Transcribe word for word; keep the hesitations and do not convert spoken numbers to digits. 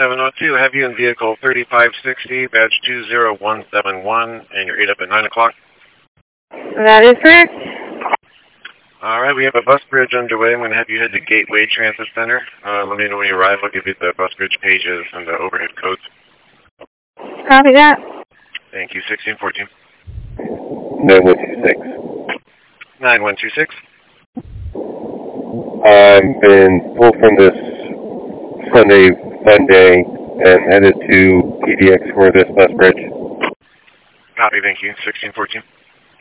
seven oh two, have you in vehicle thirty-five sixty, badge two zero one seven one, and you're eight up at nine o'clock? That is correct. All right, we have a bus bridge underway. I'm going to have you head to Gateway Transit Center. Uh, let me know when you arrive. I'll give you the bus bridge pages and the overhead codes. Copy that. Thank you. sixteen fourteen. nine one two six. nine one two six. I've been pulled from this Sunday fun day and headed to P D X for this bus bridge. Copy, thank you. sixteen fourteen.